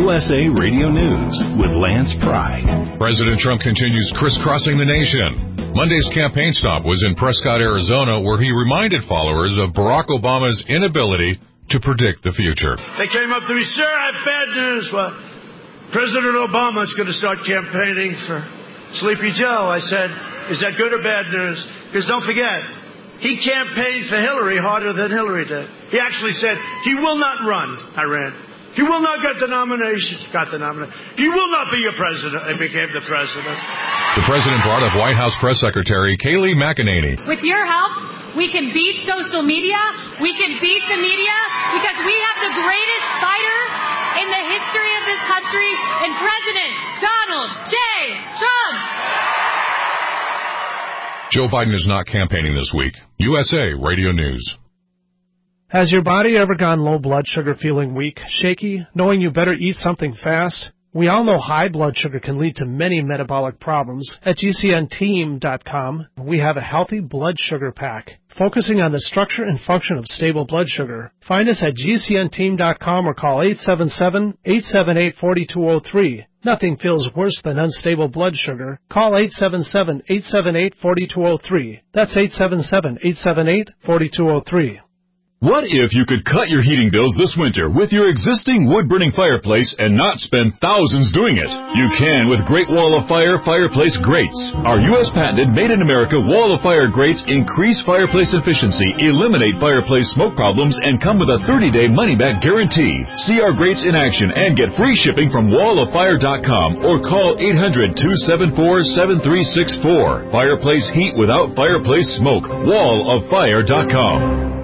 USA Radio News with Lance Pride. President Trump continues crisscrossing the nation. Monday's campaign stop was in Prescott, Arizona, where he reminded followers of Barack Obama's inability to predict the future. They came up to me, sir, I have bad news. Well, President Obama is going to start campaigning for Sleepy Joe. I said, is that good or bad news? Because don't forget, he campaigned for Hillary harder than Hillary did. He actually said, he will not run. I ran. He will not get the nomination. Got the nomination. He will not be your president. And became the president. The president brought up White House Press Secretary Kayleigh McEnany. With your help, we can beat social media. We can beat the media because we have the greatest fighter in the history of this country and President Donald J. Trump. Joe Biden is not campaigning this week. USA Radio News. Has your body ever gone low blood sugar, feeling weak, shaky, knowing you better eat something fast? We all know high blood sugar can lead to many metabolic problems. At GCNteam.com, we have a healthy blood sugar pack, focusing on the structure and function of stable blood sugar. Find us at GCNteam.com or call 877-878-4203. Nothing feels worse than unstable blood sugar. Call 877-878-4203. That's 877-878-4203. What if you could cut your heating bills this winter with your existing wood-burning fireplace and not spend thousands doing it? You can with Great Wall of Fire fireplace grates. Our U.S. patented made-in-America Wall of Fire grates increase fireplace efficiency, eliminate fireplace smoke problems, and come with a 30-day money-back guarantee. See our grates in action and get free shipping from walloffire.com or call 800-274-7364. Fireplace heat without fireplace smoke. walloffire.com.